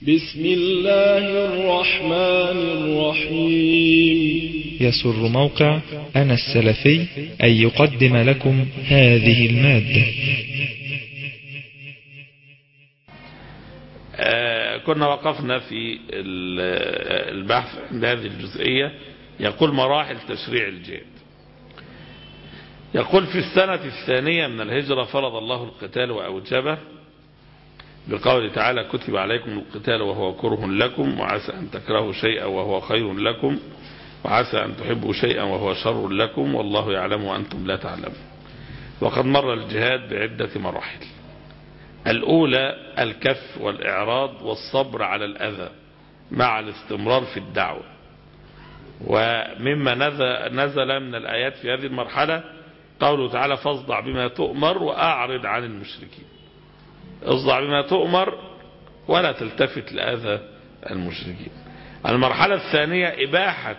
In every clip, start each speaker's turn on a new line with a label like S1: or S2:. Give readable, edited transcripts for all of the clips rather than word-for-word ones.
S1: بسم الله الرحمن الرحيم.
S2: يسر موقع أنا السلفي أن يقدم لكم هذه المادة.
S3: كنا وقفنا في البحث عند هذه الجزئية. يقول مراحل تشريع الجهاد. يقول في السنة الثانية من الهجرة فرض الله القتال وأوجبه بقوله تعالى كتب عليكم القتال وهو كره لكم وعسى أن تكرهوا شيئا وهو خير لكم وعسى أن تحبوا شيئا وهو شر لكم والله يعلم وأنتم لا تعلمون. وقد مر الجهاد بعدة مراحل. الأولى الكف والإعراض والصبر على الأذى مع الاستمرار في الدعوة. ومما نزل من الآيات في هذه المرحلة قوله تعالى فاصدع بما تؤمر وأعرض عن المشركين. اصدع بما تؤمر ولا تلتفت لأذى المشركين. المرحلة الثانية إباحة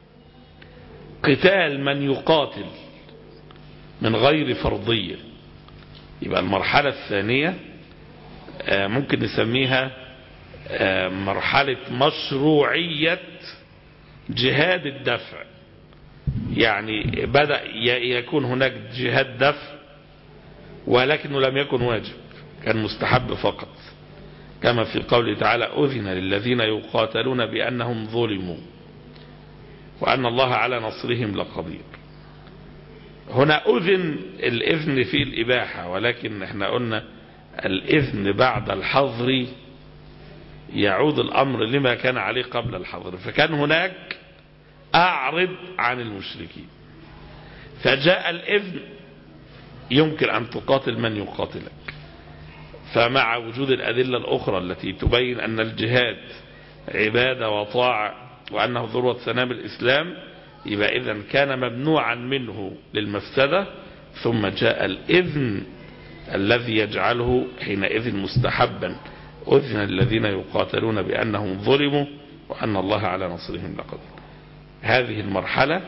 S3: قتال من يقاتل من غير فرضية. يبقى المرحلة الثانية ممكن نسميها مرحلة مشروعية جهاد الدفع. يعني بدأ يكون هناك جهاد دفع ولكنه لم يكن واجب، كان مستحب فقط، كما في قوله تعالى أذن للذين يقاتلون بأنهم ظلموا وأن الله على نصرهم لقدير. هنا أذن الإذن في الإباحة، ولكن احنا قلنا الإذن بعد الحظر يعود الأمر لما كان عليه قبل الحظر، فكان هناك أعرض عن المشركين، فجاء الإذن يمكن أن تقاتل من يقاتلك. فمع وجود الأدلة الأخرى التي تبين أن الجهاد عبادة وطاعة وأنه ذروة سنام الإسلام، يبقى إذن كان ممنوعا منه للمفسدة، ثم جاء الإذن الذي يجعله حينئذ مستحبا. أذن الذين يقاتلون بأنهم ظلموا وأن الله على نصرهم لقدير. هذه المرحلة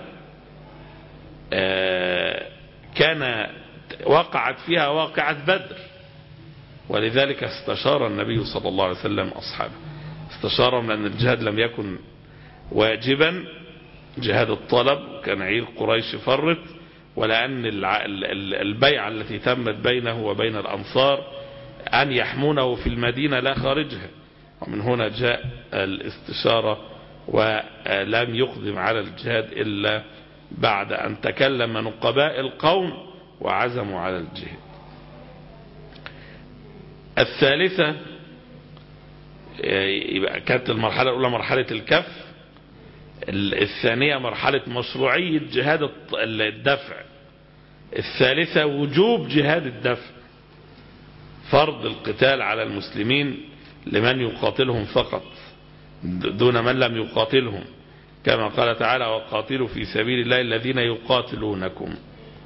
S3: كان وقعت فيها واقعة بدر، ولذلك استشار النبي صلى الله عليه وسلم أصحابه، استشارهم لأن الجهاد لم يكن واجبا، جهاد الطلب، كان عير قريش فرت، ولأن البيعة التي تمت بينه وبين الأنصار أن يحمونه في المدينة لا خارجها، ومن هنا جاء الاستشارة، ولم يقدم على الجهاد إلا بعد أن تكلم نقباء القوم وعزموا على الجهاد. الثالثة كانت المرحلة الأولى مرحلة الكف، الثانية مرحلة مشروعية جهاد الدفع، الثالثة وجوب جهاد الدفع، فرض القتال على المسلمين لمن يقاتلهم فقط دون من لم يقاتلهم، كما قال تعالى وقاتلوا في سبيل الله الذين يقاتلونكم.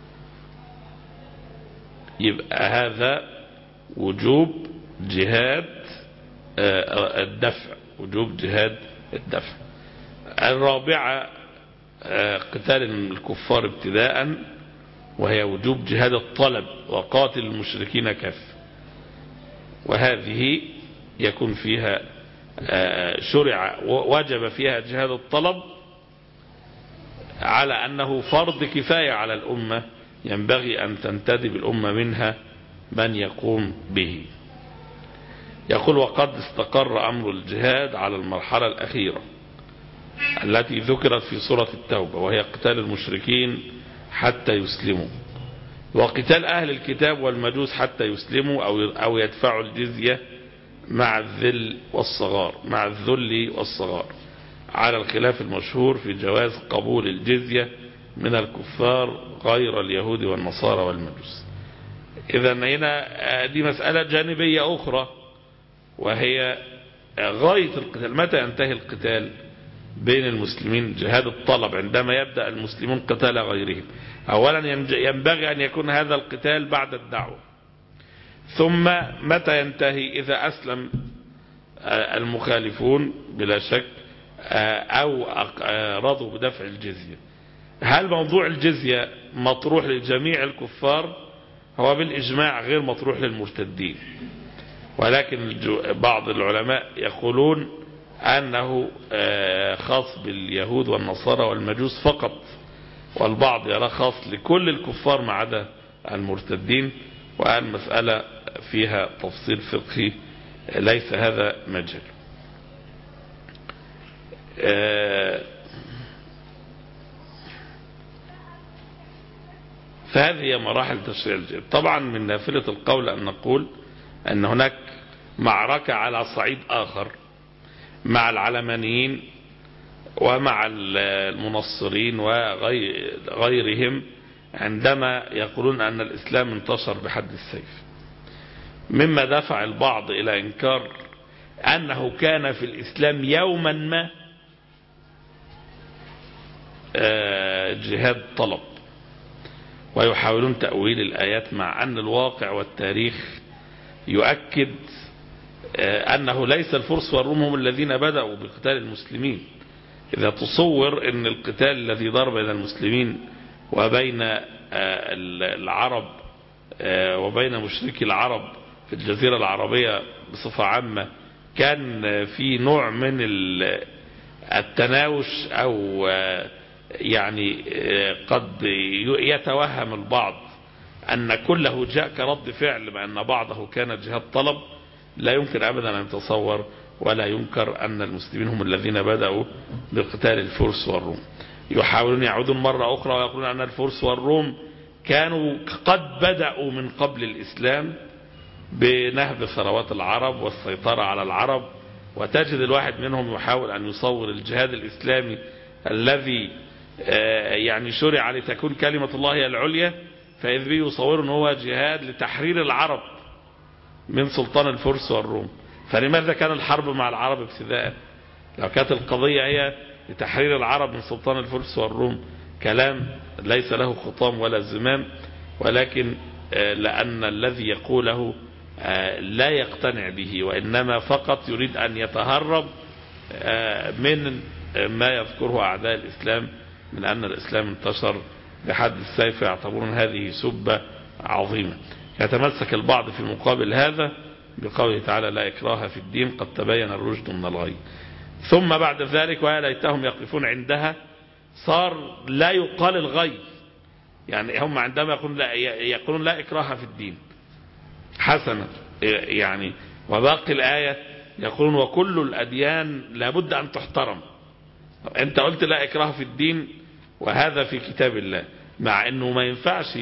S3: يبقى هذا وجوب جهاد الدفع، وجوب جهاد الدفع. الرابعة قتال الكفار ابتداء، وهي وجوب جهاد الطلب وقاتل المشركين كف، وهذه يكون فيها شرع وجب فيها جهاد الطلب على أنه فرض كفاية على الأمة، ينبغي أن تنتدب الأمة منها من يقوم به. يقول وقد استقر أمر الجهاد على المرحلة الأخيرة التي ذكرت في سورة التوبة، وهي قتال المشركين حتى يسلموا، وقتال أهل الكتاب والمجوس حتى يسلموا أو يدفعوا الجزية مع الذل والصغار، على الخلاف المشهور في جواز قبول الجزية من الكفار غير اليهود والنصارى والمجوس. إذا هنا دي مسألة جانبية أخرى، وهي غاية القتال. متى ينتهي القتال بين المسلمين؟ جهاد الطلب عندما يبدأ المسلمون قتال غيرهم. أولا ينبغي أن يكون هذا القتال بعد الدعوة. ثم متى ينتهي؟ إذا أسلم المخالفون بلا شك أو رضوا بدفع الجزية. هل موضوع الجزية مطروح لجميع الكفار؟ هو بالإجماع غير مطروح للمرتدين. ولكن بعض العلماء يقولون أنه خاص باليهود والنصارى والمجوس فقط، والبعض يرى خاص لكل الكفار ما عدا المرتدين، والمسألة فيها تفصيل فقهي ليس هذا مجال. فهذه مراحل تشريع الجهاد. طبعا من نافلة القول أن نقول أن هناك معركة على صعيد آخر مع العلمانيين ومع المنصرين وغيرهم عندما يقولون أن الإسلام انتشر بحد السيف، مما دفع البعض إلى إنكار أنه كان في الإسلام يوما ما جهاد طلب، ويحاولون تأويل الآيات مع أن الواقع والتاريخ يؤكد أنه ليس الفرس والروم هم الذين بدأوا بقتال المسلمين. إذا تصور أن القتال الذي دار بين المسلمين وبين العرب وبين مشركي العرب في الجزيرة العربية بصفة عامة كان في نوع من التناوش، أو يعني قد يتوهم البعض أن كله جاء كرد فعل بأن بعضه كان جهاد طلب، لا يمكن أبدا أن يتصور ولا ينكر أن المسلمين هم الذين بدأوا بقتال الفرس والروم. يحاولون يعودون مرة أخرى ويقولون أن الفرس والروم كانوا قد بدأوا من قبل الإسلام بنهب ثروات العرب والسيطرة على العرب، وتجد الواحد منهم يحاول أن يصور الجهاد الإسلامي الذي يعني شرع لتكون كلمة الله هي العليا، فإذ به يصور أنه هو جهاد لتحرير العرب من سلطان الفرس والروم. فلماذا كان الحرب مع العرب ابتداء؟ لو كانت القضية هي لتحرير العرب من سلطان الفرس والروم، كلام ليس له خطام ولا زمام، ولكن لأن الذي يقوله لا يقتنع به، وإنما فقط يريد أن يتهرب من ما يذكره أعداء الإسلام من أن الإسلام انتشر بحد السيف، يعتبرون هذه سبة عظيمة. يتمسك البعض في مقابل هذا بقوله تعالى لا إكراه في الدين قد تبين الرشد من الغي، ثم بعد ذلك ويا ليتهم يقفون عندها صار لا يقال الغي، يعني هم عندما يقولون لا إكراه في الدين حسنا، يعني وباقي الآية يقولون وكل الأديان لابد أن تحترم. أنت قلت لا إكراه في الدين وهذا في كتاب الله، مع أنه ما ينفعش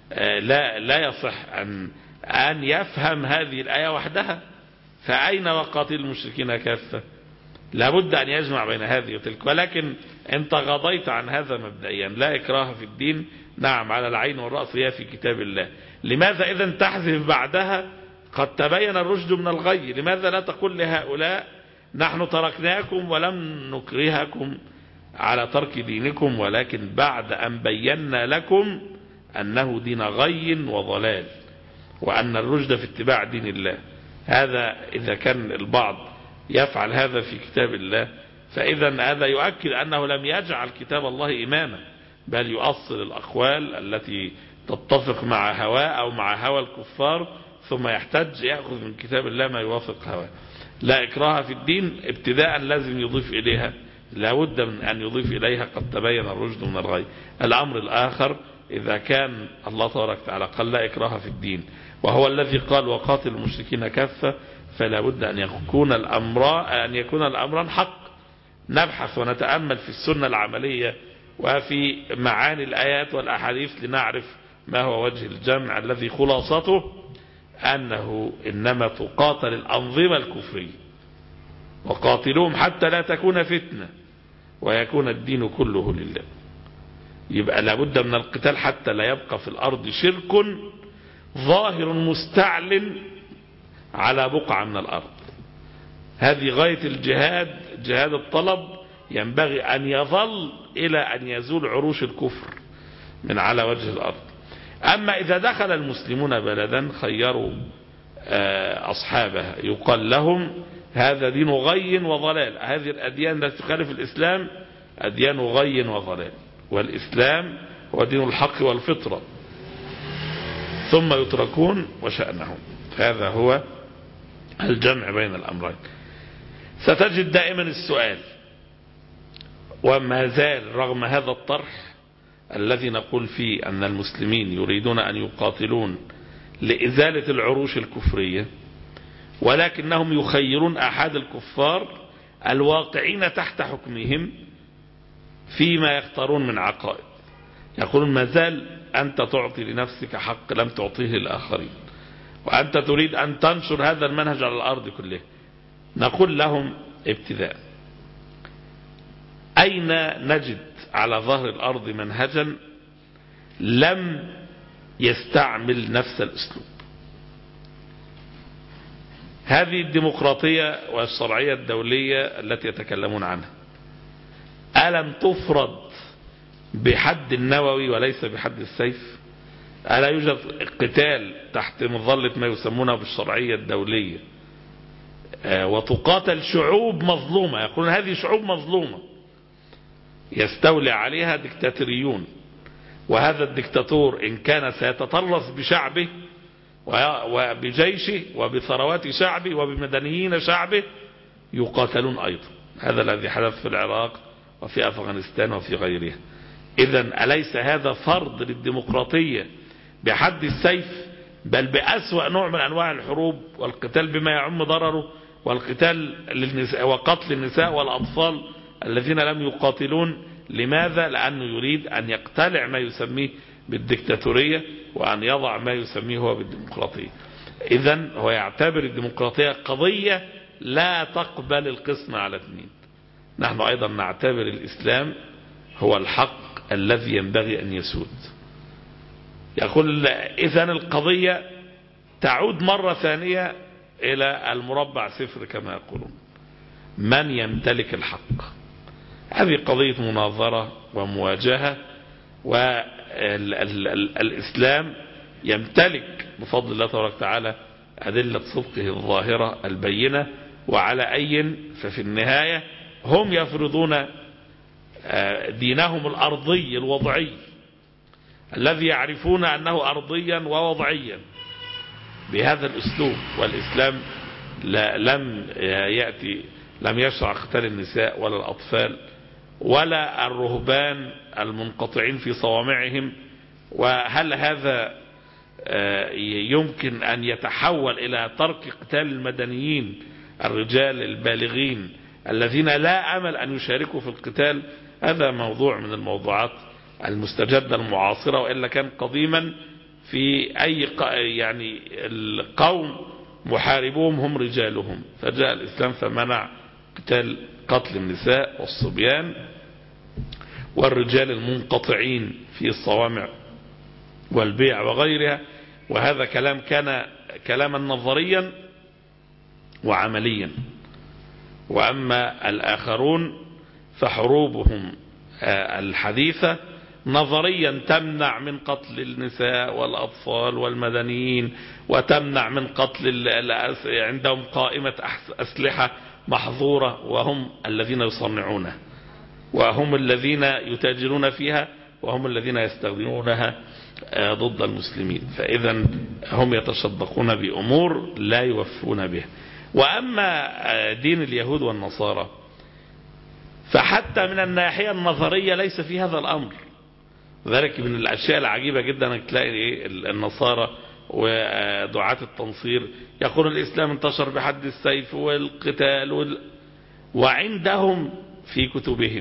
S3: لا يصح أن يفهم هذه الآية وحدها، فأين وقاتل المشركين كافة؟ لابد أن يجمع بين هذه وتلك، ولكن أنت غضيت عن هذا مبدئيا. لا إكراه في الدين نعم على العين والرأس هي في كتاب الله، لماذا إذن تحذف بعدها قد تبين الرشد من الغي؟ لماذا لا تقول لهؤلاء نحن تركناكم ولم نكرهكم على ترك دينكم، ولكن بعد أن بينا لكم أنه دين غي وضلال وأن الرشد في اتباع دين الله. هذا إذا كان البعض يفعل هذا في كتاب الله، فإذا هذا يؤكد أنه لم يجعل كتاب الله إماما، بل يؤصل الأقوال التي تتفق مع هواه أو مع هوى الكفار، ثم يحتج يأخذ من كتاب الله ما يوافق هواه. لا إكراه في الدين ابتداء لازم يضيف إليها، لابد من أن يضيف إليها قد تبين الرشد من الغي. الأمر الآخر إذا كان الله تبارك وتعالى قال لا إكراه في الدين وهو الذي قال وقاتل المشركين كافة، فلا بد أن يكون الأمران حق. نبحث ونتأمل في السنة العملية وفي معاني الآيات والأحاديث لنعرف ما هو وجه الجمع الذي خلاصته أنه إنما تقاتل الأنظمة الكفرية، وقاتلوهم حتى لا تكون فتنة ويكون الدين كله لله. يبقى لابد من القتال حتى لا يبقى في الأرض شرك ظاهر مستعلن على بقعة من الأرض. هذه غاية الجهاد، جهاد الطلب، ينبغي أن يظل إلى أن يزول عروش الكفر من على وجه الأرض. أما إذا دخل المسلمون بلدا خيروا أصحابها يقال لهم هذا دين غي وضلال، هذه الأديان التي تخالف الإسلام أديان غي وضلال، والإسلام هو دين الحق والفطرة، ثم يتركون وشأنهم. هذا هو الجمع بين الأمرين. ستجد دائما السؤال، وما زال رغم هذا الطرح الذي نقول فيه أن المسلمين يريدون أن يقاتلون لإزالة العروش الكفرية، ولكنهم يخيرون أحد الكفار الواقعين تحت حكمهم فيما يختارون من عقائد. يقولون ما زال أنت تعطي لنفسك حق لم تعطيه للآخرين، وأنت تريد أن تنشر هذا المنهج على الأرض كلها. نقول لهم ابتداء، أين نجد على ظهر الأرض منهجا لم يستعمل نفس الأسلوب؟ هذه الديمقراطية والشرعية الدولية التي يتكلمون عنها ألم تفرض بحد النووي وليس بحد السيف؟ ألا يوجد قتال تحت مظلة ما يسمونه بالشرعية الدولية وتقاتل شعوب مظلومة؟ يقولون هذه شعوب مظلومة يستولي عليها ديكتاتوريون، وهذا الديكتاتور إن كان سيتطرف بشعبه وبجيشه وبثروات شعبه وبمدنيين شعبه يقاتلون أيضا. هذا الذي حدث في العراق وفي أفغانستان وفي غيرها. إذن أليس هذا فرض للديمقراطية بحد السيف، بل بأسوأ نوع من أنواع الحروب والقتال بما يعم ضرره، والقتال وقتل النساء والأطفال الذين لم يقاتلون؟ لماذا؟ لأنه يريد أن يقتلع ما يسميه بالديكتاتورية وأن يضع ما يسميه هو بالديمقراطية. إذن هو يعتبر الديمقراطية قضية لا تقبل القسم على اثنين. نحن أيضا نعتبر الإسلام هو الحق الذي ينبغي أن يسود. يقول إذن القضية تعود مرة ثانية إلى المربع صفر كما يقولون، من يمتلك الحق. هذه قضية مناظرة ومواجهة، والإسلام يمتلك بفضل الله تبارك وتعالى أدلة صدقه الظاهرة البينة، وعلى أي ففي النهاية هم يفرضون دينهم الأرضي الوضعي الذي يعرفون أنه أرضيا ووضعيا بهذا الأسلوب. والإسلام لم يشرع قتال النساء ولا الأطفال ولا الرهبان المنقطعين في صوامعهم. وهل هذا يمكن أن يتحول إلى ترك قتال المدنيين الرجال البالغين الذين لا أمل أن يشاركوا في القتال؟ هذا موضوع من الموضوعات المستجدة المعاصرة، وإلا كان قديما في أي يعني القوم محاربوهم هم رجالهم، فجاء الإسلام فمنع قتل النساء والصبيان والرجال المنقطعين في الصوامع والبيع وغيرها. وهذا كلام كان كلاما نظريا وعمليا. وأما الآخرون فحروبهم الحديثة نظريا تمنع من قتل النساء والأطفال والمدنيين، وتمنع من قتل عندهم قائمة أسلحة محظورة وهم الذين يصنعونها، وهم الذين يتاجرون فيها، وهم الذين يستخدمونها ضد المسلمين. فإذا هم يتصدقون بأمور لا يوفون بها. وأما دين اليهود والنصارى فحتى من الناحية النظرية ليس في هذا الأمر. ذلك من الأشياء العجيبة جدا أنك تلاقي النصارى ودعاة التنصير يقول الإسلام انتشر بحد السيف والقتال وعندهم في كتبهم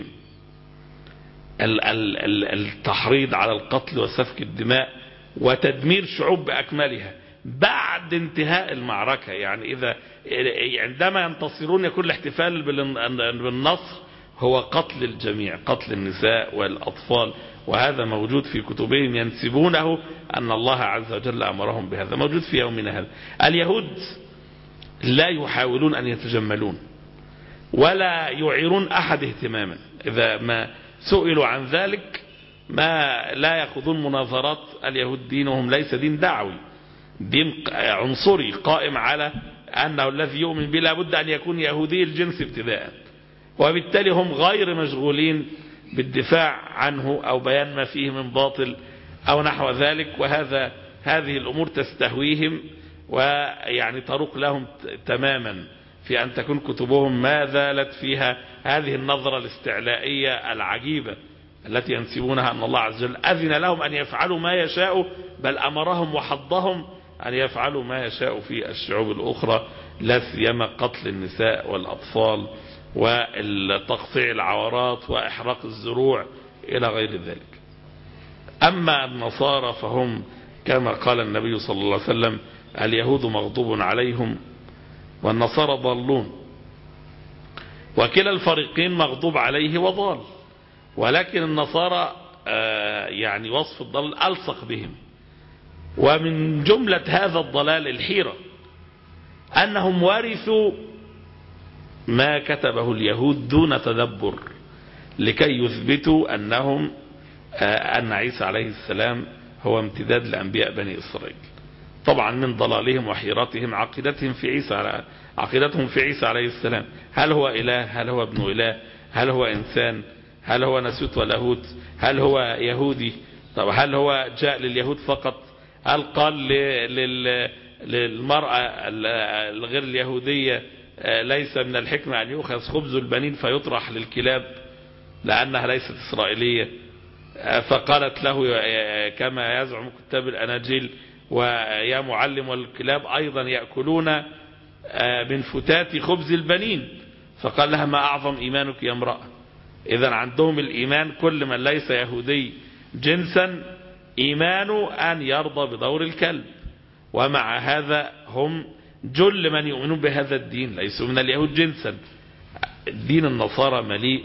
S3: التحريض على القتل وسفك الدماء وتدمير شعوب بأكملها بعد انتهاء المعركة. يعني عندما ينتصرون يكون الاحتفال بالنصر هو قتل الجميع، قتل النساء والأطفال، وهذا موجود في كتبهم ينسبونه أن الله عز وجل أمرهم بهذا، موجود في يومنا هذا. اليهود لا يحاولون أن يتجملون ولا يعيرون أحد اهتماما. إذا ما سئلوا عن ذلك لا يأخذون مناظرات. اليهود دينهم ليس دين دعوي، دين عنصري قائم على أنه الذي يؤمن به لابد أن يكون يهودي الجنس ابتداء، وبالتالي هم غير مشغولين بالدفاع عنه أو بيان ما فيه من باطل أو نحو ذلك. هذه الأمور تستهويهم ويعني تروق لهم تماما في أن تكون كتبهم ما زالت فيها هذه النظرة الاستعلائية العجيبة التي ينسبونها أن الله عز وجل أذن لهم أن يفعلوا ما يشاءوا، بل أمرهم وحضهم أن يفعلوا ما يشاء في الشعوب الأخرى، لا سيما قتل النساء والأطفال وتقطيع العورات وإحراق الزروع إلى غير ذلك. أما النصارى فهم كما قال النبي صلى الله عليه وسلم: اليهود مغضوب عليهم والنصارى ضالون. وكلا الفريقين مغضوب عليه وضال، ولكن النصارى يعني وصف الضلال ألصق بهم. ومن جملة هذا الضلال الحيرة أنهم ورثوا ما كتبه اليهود دون تدبر لكي يثبتوا أن عيسى عليه السلام هو امتداد لأنبياء بني إسرائيل. طبعا من ضلالهم وحيرتهم عقيدتهم في عيسى عليه السلام، هل هو إله؟ هل هو ابن إله؟ هل هو إنسان؟ هل هو ناسوت ولاهوت؟ هل هو يهودي؟ طب هل هو جاء لليهود فقط؟ هل قال للمرأة الغير اليهودية ليس من الحكمة أن يؤخذ خبز البنين فيطرح للكلاب لأنها ليست إسرائيلية؟ فقالت له كما يزعم كتاب الأناجيل: ويا معلم، والكلاب أيضا يأكلون من فتات خبز البنين. فقال لها: ما أعظم إيمانك يا امرأة. إذن عندهم الإيمان كل من ليس يهودي جنسا إيمانه أن يرضى بدور الكلب. ومع هذا هم جل من يؤمنون بهذا الدين ليسوا من اليهود جنسا. الدين النصارى مليء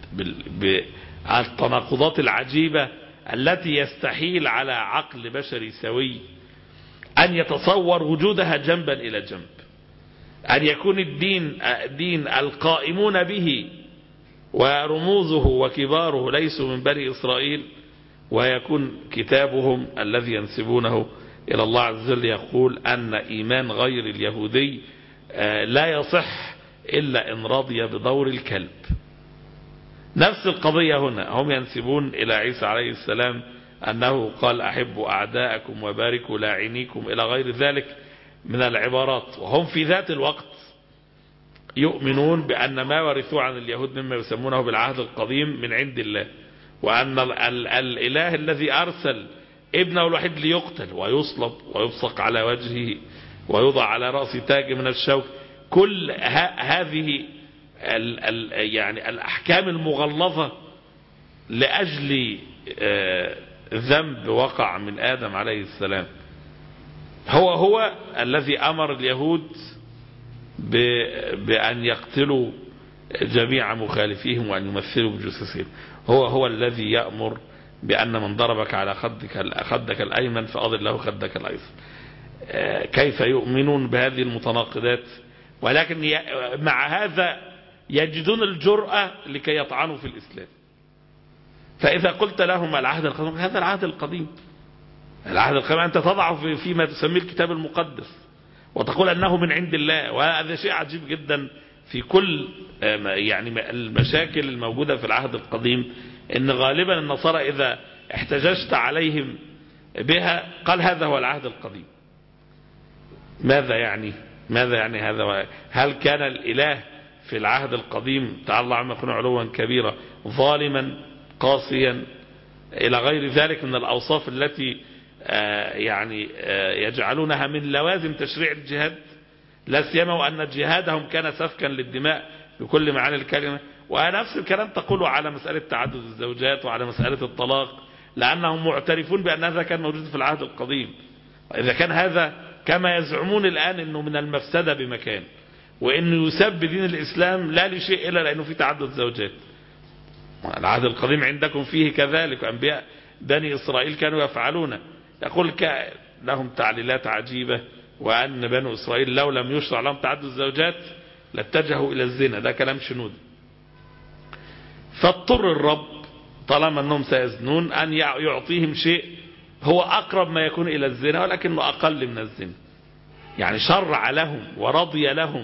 S3: بالتناقضات العجيبة التي يستحيل على عقل بشري سوي أن يتصور وجودها جنبا إلى جنب. أن يكون الدين دين القائمون به ورموزه وكباره ليسوا من بني إسرائيل، ويكون كتابهم الذي ينسبونه إلى الله عز وجل يقول أن إيمان غير اليهودي لا يصح إلا إن رضي بدور الكلب. نفس القضية هنا، هم ينسبون إلى عيسى عليه السلام أنه قال: أحبوا أعداءكم وباركوا لاعنيكم إلى غير ذلك من العبارات، وهم في ذات الوقت يؤمنون بأن ما ورثوه عن اليهود مما يسمونه بالعهد القديم من عند الله، وأن الإله الذي أرسل ابنه الوحيد ليقتل ويصلب ويبصق على وجهه ويوضع على رأس تاج من الشوك، كل هذه يعني الأحكام المغلظة لأجل ذنب وقع من آدم عليه السلام، هو الذي أمر اليهود بأن يقتلوا جميع مخالفيهم وأن يمثلوا بجثثهم. هو الذي يأمر بأن من ضربك على خدك الأيمن فأضل له خدك الأيسر. كيف يؤمنون بهذه المتناقضات؟ ولكن مع هذا يجدون الجرأة لكي يطعنوا في الإسلام. فإذا قلت لهم العهد القديم، هذا العهد القديم. العهد القديم أنت تضعه فيما تسميه الكتاب المقدس وتقول أنه من عند الله، وهذا شيء عجيب جدا في كل يعني المشاكل الموجودة في العهد القديم، إن غالبا النصارى إذا احتججت عليهم بها قال هذا هو العهد القديم. ماذا يعني هذا؟ هل كان الإله في العهد القديم تعالى الله عما يكون علوا كبيرا ظالما قاسيا إلى غير ذلك من الأوصاف التي يعني يجعلونها من لوازم تشريع الجهاد، لا سيما وأن جهادهم كان سفكا للدماء بكل معاني الكلمة؟ ونفس الكلام تقول على مسألة تعدد الزوجات وعلى مسألة الطلاق، لأنهم معترفون بأن هذا كان موجود في العهد القديم. وإذا كان هذا كما يزعمون الآن أنه من المفسدة بمكان، وأنه يسب دين الإسلام لا لشيء إلا لأنه في تعدد زوجات. العهد القديم عندكم فيه كذلك، وأنبياء بني إسرائيل كانوا يفعلون. يقول لهم تعليلات عجيبة، وأن بني إسرائيل لو لم يشرع لهم تعدد الزوجات لاتجهوا إلى الزنا. ده كلام شنود. فاضطر الرب طالما أنهم سيزنون أن يعطيهم شيء هو أقرب ما يكون إلى الزنا ولكنه أقل من الزنا. يعني شرع لهم ورضي لهم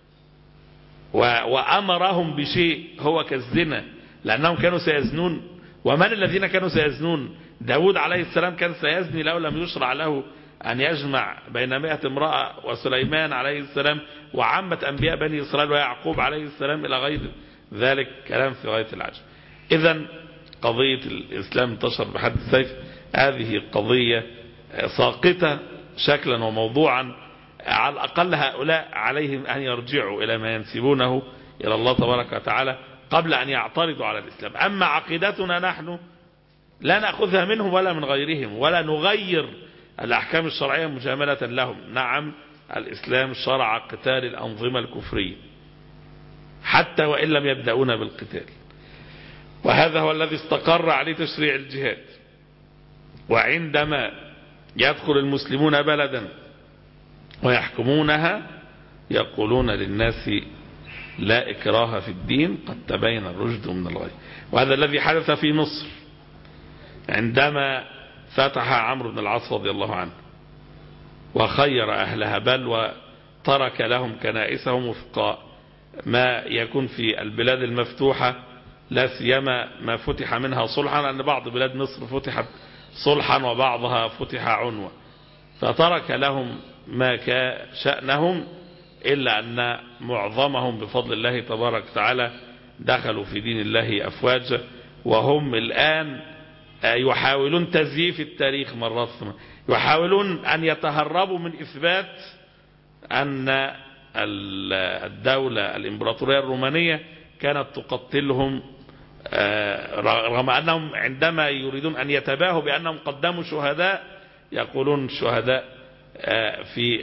S3: وأمرهم بشيء هو كالزنا لأنهم كانوا سيزنون. ومن الذين كانوا سيزنون؟ داود عليه السلام كان سيزني لو لم يشرع له أن يجمع بين 100 امرأة وسليمان عليه السلام وعامة أنبياء بني إسرائيل ويعقوب عليه السلام إلى غير ذلك كلام في غاية العجب. إذن قضية الإسلام انتشر بحد السيف هذه قضية ساقطة شكلا وموضوعا. على الأقل هؤلاء عليهم أن يرجعوا إلى ما ينسبونه إلى الله تبارك وتعالى قبل أن يعترضوا على الإسلام. أما عقيدتنا نحن لا نأخذها منهم ولا من غيرهم ولا نغير الأحكام الشرعية مجاملة لهم. نعم الإسلام شرع قتال الأنظمة الكفرية حتى وإن لم يبدأون بالقتال، وهذا هو الذي استقر عليه تشريع الجهاد. وعندما يدخل المسلمون بلدا ويحكمونها يقولون للناس لا إكراه في الدين قد تبين الرشد من الغي. وهذا الذي حدث في مصر عندما فتح عمرو بن العاص رضي الله عنه وخير أهلها بل وترك لهم كنائسهم وفق ما يكون في البلاد المفتوحة، لا سيما ما فتح منها صلحا، لأن بعض بلاد مصر فتحت صلحا وبعضها فتح عنوة، فترك لهم ما كان شأنهم، إلا أن معظمهم بفضل الله تبارك وتعالى دخلوا في دين الله أفواجا، وهم الآن يحاولون تزييف التاريخ مرات ثم يحاولون أن يتهربوا من إثبات أن الدولة الإمبراطورية الرومانية كانت تقتلهم، رغم أنهم عندما يريدون أن يتباهوا بأنهم قدموا شهداء يقولون شهداء في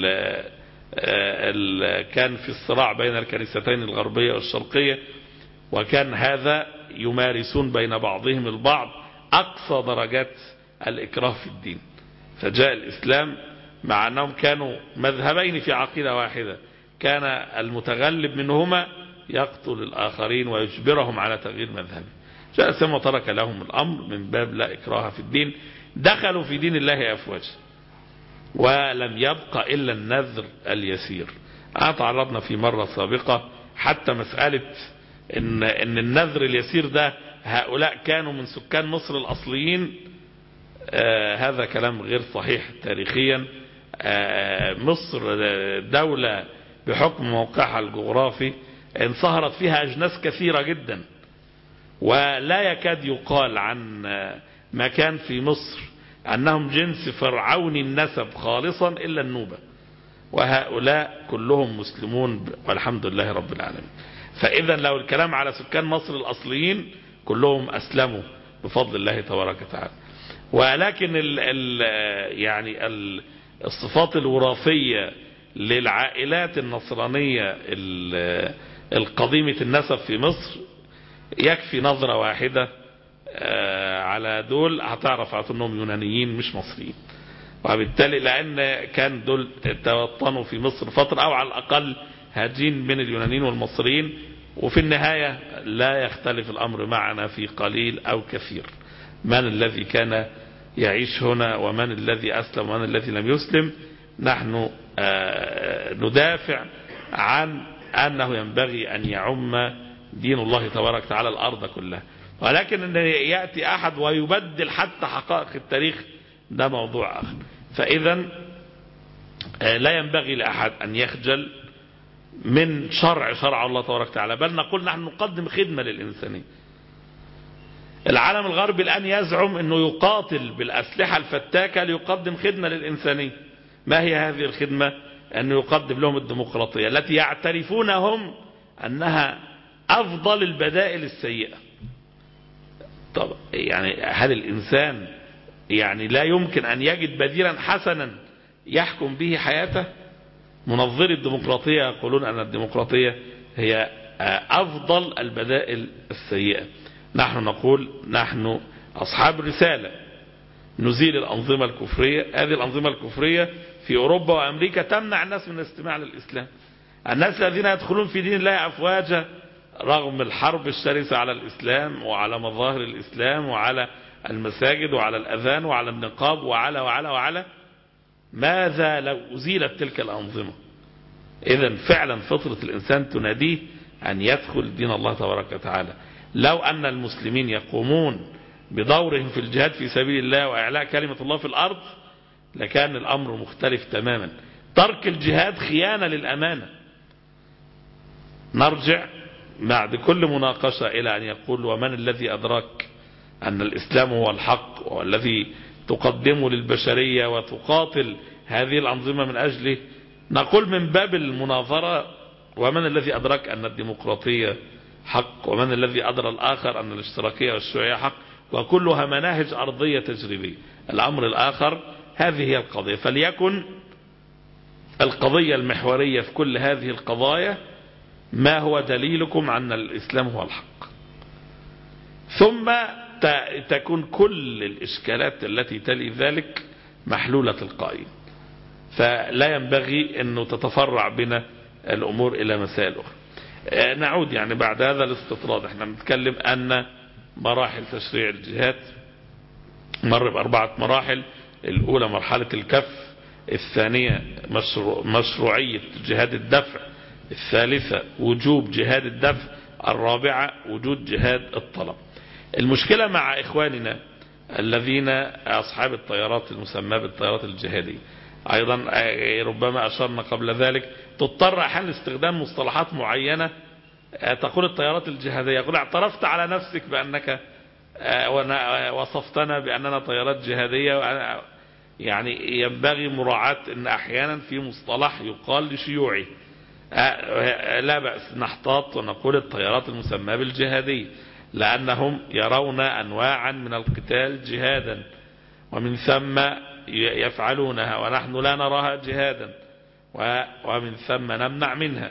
S3: كان في الصراع بين الكنيستين الغربية والشرقية، وكان هذا يمارسون بين بعضهم البعض أقصى درجات الإكراه في الدين. فجاء الإسلام مع أنهم كانوا مذهبين في عقيدة واحدة، كان المتغلب منهما يقتل الآخرين ويجبرهم على تغيير مذهبه. جاء الإسلام وترك لهم الأمر من باب لا إكراه في الدين، دخلوا في دين الله أفواجا ولم يبقى إلا النذر اليسير. تعرضنا في مرة سابقة حتى مسألة إن النذر اليسير ده هؤلاء كانوا من سكان مصر الأصليين. هذا كلام غير صحيح تاريخيا. مصر دولة بحكم موقعها الجغرافي انصهرت فيها أجناس كثيرة جدا، ولا يكاد يقال عن مكان في مصر أنهم جنس فرعوني النسب خالصا إلا النوبة، وهؤلاء كلهم مسلمون والحمد لله رب العالمين. فإذا لو الكلام على سكان مصر الأصليين كلهم أسلموا بفضل الله تبارك وتعالى، ولكن يعني الصفات الوراثية للعائلات النصرانية القديمة النسب في مصر يكفي نظرة واحدة على دول هتعرف أنهم يونانيين مش مصريين، وبالتالي لأن كان دول توطنوا في مصر فترة أو على الأقل هاجين من اليونانيين والمصريين، وفي النهاية لا يختلف الأمر معنا في قليل أو كثير من الذي كان يعيش هنا ومن الذي أسلم ومن الذي لم يسلم. نحن ندافع عن أنه ينبغي أن يعم دين الله تبارك وتعالى الأرض كلها، ولكن أن يأتي أحد ويبدل حتى حقائق التاريخ ده موضوع آخر. فإذا لا ينبغي لأحد أن يخجل من شرع الله تبارك وتعالى، بل نقول نحن نقدم خدمة للإنسانية. العالم الغربي الآن يزعم أنه يقاتل بالأسلحة الفتاكة ليقدم خدمة للإنسانية. ما هي هذه الخدمة؟ أنه يقدم لهم الديمقراطية التي يعترفون هم أنها أفضل البدائل السيئة. طب يعني هل الإنسان يعني لا يمكن أن يجد بديلا حسنا يحكم به حياته؟ منظري الديمقراطية يقولون أن الديمقراطية هي أفضل البدائل السيئة. نحن نقول نحن أصحاب رسالة نزيل الأنظمة الكفرية. هذه الأنظمة الكفرية في أوروبا وأمريكا تمنع الناس من الاستماع للإسلام. الناس الذين يدخلون في دين الله أفواجا رغم الحرب الشرسة على الإسلام وعلى مظاهر الإسلام وعلى المساجد وعلى الأذان وعلى النقاب وعلى وعلى وعلى، ماذا لو أزيلت تلك الأنظمة؟ إذن فعلا فطرة الإنسان تناديه أن يدخل دين الله تبارك وتعالى. لو أن المسلمين يقومون بدورهم في الجهاد في سبيل الله وإعلاء كلمة الله في الأرض لكان الأمر مختلف تماما. ترك الجهاد خيانة للأمانة. نرجع بعد كل مناقشة إلى أن يقول ومن الذي أدرك أن الإسلام هو الحق والذي تقدمه للبشرية وتقاتل هذه الأنظمة من أجله؟ نقول من باب المناظرة ومن الذي أدرك أن الديمقراطية حق، ومن الذي أدرى الآخر أن الاشتراكية والشيوعية حق، وكلها مناهج أرضية تجريبية. الأمر الآخر هذه هي القضية، فليكن القضية المحورية في كل هذه القضايا ما هو دليلكم أن الإسلام هو الحق، ثم تكون كل الإشكالات التي تلي ذلك محلولة تلقائيا. فلا ينبغي أنه تتفرع بنا الأمور إلى مسائل أخرى. نعود يعني بعد هذا الاستطراد. احنا بنتكلم أن مراحل تشريع الجهاد مر ب4 مراحل. الأولى مرحلة الكف، الثانية مشروعية جهاد الدفع، الثالثة وجوب جهاد الدفع، الرابعة وجود جهاد الطلب. المشكلة مع إخواننا الذين أصحاب الطيارات المسمى بالطيارات الجهادية، أيضا ربما أشرنا قبل ذلك، تضطر أحيانا لاستخدام مصطلحات معينة. تقول الطيارات الجهادية، يقول اعترفت على نفسك بأنك وصفتنا بأننا طيارات جهادية. يعني ينبغي مراعاة أن أحيانا في مصطلح يقال لشيوعي لا بأس نحتاط ونقول الطيارات المسمى بالجهادية، لأنهم يرون أنواعا من القتال جهادا ومن ثم يفعلونها ونحن لا نراها جهادا ومن ثم نمنع منها.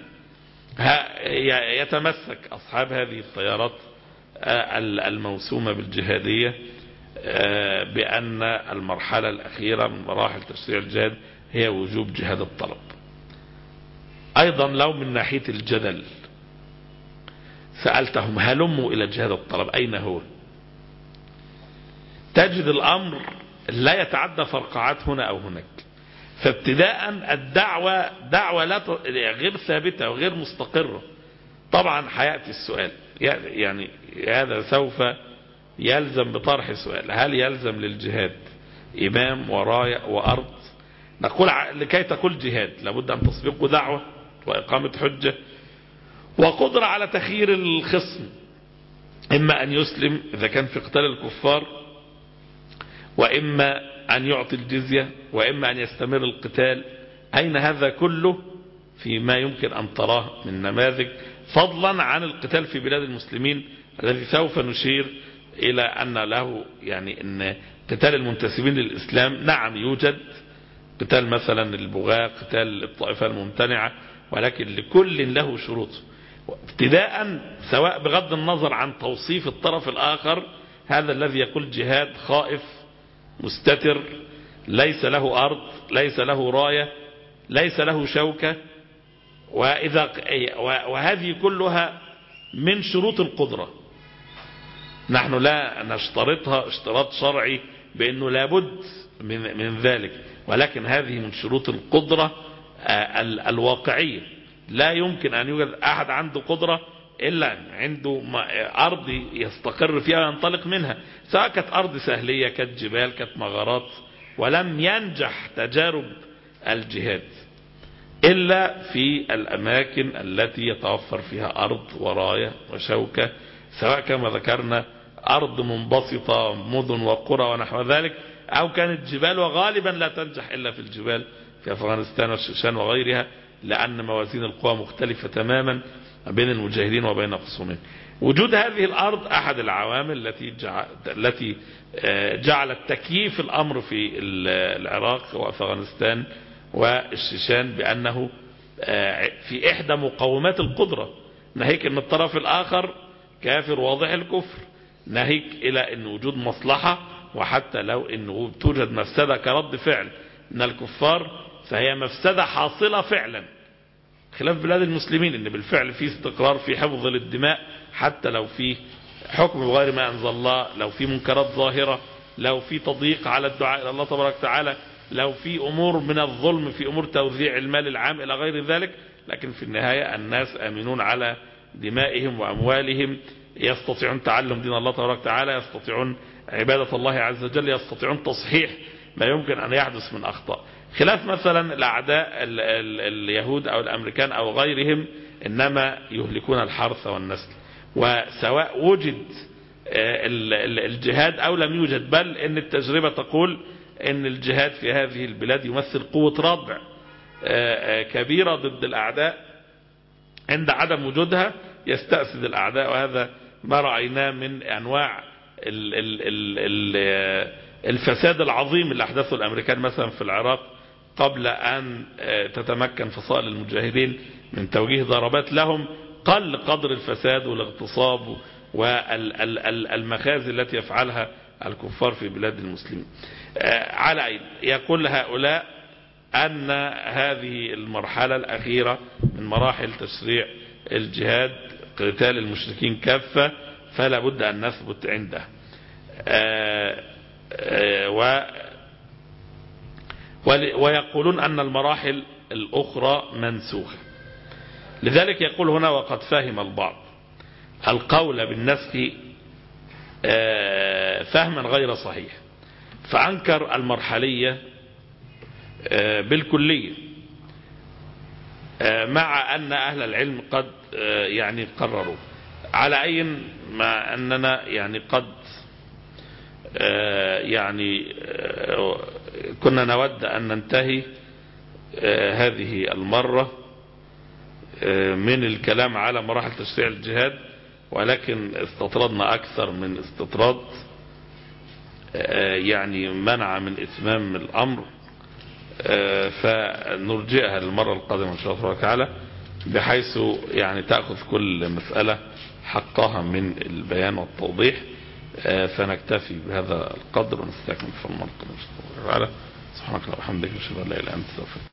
S3: يتمسك أصحاب هذه الطيارات الموسومة بالجهادية بأن المرحلة الأخيرة من مراحل تشريع الجهاد هي وجوب جهاد الطلب. أيضا لو من ناحية الجدل سألتهم هلموا إلى جهاد الطلب أين هو، تجد الأمر لا يتعدى فرقعات هنا أو هناك. فابتداء دعوة غير ثابتة وغير مستقرة. طبعا حياتي السؤال يعني هذا سوف يلزم بطرح سؤال: هل يلزم للجهاد إمام وراية وأرض؟ نقول لكي تقول جهاد لابد أن تسبقه دعوة وإقامة حجة وقدرة على تخيير الخصم، إما أن يسلم إذا كان في قتال الكفار، وإما أن يعطي الجزية، وإما أن يستمر القتال. أين هذا كله فيما يمكن أن تراه من نماذج، فضلا عن القتال في بلاد المسلمين الذي سوف نشير إلى أن له يعني أن قتال المنتسبين للإسلام نعم يوجد قتال مثلا البغاة، قتال الطائفة الممتنعة، ولكن لكل له شروط. ابتداء سواء بغض النظر عن توصيف الطرف الآخر، هذا الذي يقول جهاد خائف مستتر ليس له أرض ليس له راية ليس له شوكة، وهذه كلها من شروط القدرة. نحن لا نشترطها اشتراط شرعي بأنه لابد من ذلك، ولكن هذه من شروط القدرة الواقعية. لا يمكن أن يوجد أحد عنده قدرة إلا عنده أرض يستقر فيها وينطلق منها، سواء كانت أرض سهلية كانت جبال كانت مغارات. ولم ينجح تجارب الجهاد إلا في الأماكن التي يتوفر فيها أرض وراية وشوكة، سواء كما ذكرنا أرض منبسطة مدن وقرى ونحو ذلك، أو كانت جبال، وغالبا لا تنجح إلا في الجبال في أفغانستان والشيشان وغيرها، لأن موازين القوى مختلفة تماما بين المجاهدين وبين خصومهم. وجود هذه الأرض أحد العوامل التي جعلت تكييف الأمر في العراق وأفغانستان والشيشان بأنه في إحدى مقومات القدرة، ناهيك أن الطرف الآخر كافر واضح الكفر، ناهيك إلى أن وجود مصلحة، وحتى لو أنه توجد مفسدة كرد فعل من الكفار فهي مفسدة حاصلة فعلا، خلاف بلاد المسلمين ان بالفعل في استقرار في حفظ للدماء، حتى لو في حكم بغير ما انزل الله، لو في منكرات ظاهرة، لو في تضييق على الدعاء الى الله تبارك وتعالى، لو في امور من الظلم في امور توزيع المال العام الى غير ذلك. لكن في النهاية الناس امنون على دمائهم واموالهم، يستطيعون تعلم دين الله تبارك وتعالى، يستطيعون عبادة الله عز وجل، يستطيعون تصحيح ما يمكن أن يحدث من أخطاء، خلاف مثلا الأعداء اليهود أو الأمريكان أو غيرهم، إنما يهلكون الحرث والنسل. وسواء وجد الجهاد أو لم يوجد، بل إن التجربة تقول إن الجهاد في هذه البلاد يمثل قوة ردع كبيرة ضد الأعداء، عند عدم وجودها يستأسد الأعداء. وهذا ما رأيناه من أنواع الفساد العظيم اللي أحدثه الأمريكان مثلا في العراق قبل أن تتمكن فصائل المجاهدين من توجيه ضربات لهم. قل قدر الفساد والاغتصاب والمخازي التي يفعلها الكفار في بلاد المسلمين. على عين يقول هؤلاء أن هذه المرحلة الأخيرة من مراحل تشريع الجهاد قتال المشركين كافة، فلا بد أن نثبت عنده. ويقولون أن المراحل الأخرى منسوخة. لذلك يقول هنا: وقد فهم البعض القول بالنسخ فهما غير صحيح، فأنكر المرحلية بالكلية، مع أن أهل العلم قد يعني قرروا. على أي ما أننا يعني قد يعني كنا نود أن ننتهي هذه المرة من الكلام على مراحل تشريع الجهاد، ولكن استطردنا أكثر من استطراد يعني منع من إتمام الأمر، فنرجئها للمرة القادمة إن شاء الله تعالى، بحيث يعني تأخذ كل مسألة حقها من البيان والتوضيح. فنكتفي بهذا القدر ونستكمل في المرة القادمة إن شاء الله تعالى. سبحانك اللهم وبحمدك، أشهد أن لا إله إلا أنت، استغفرك.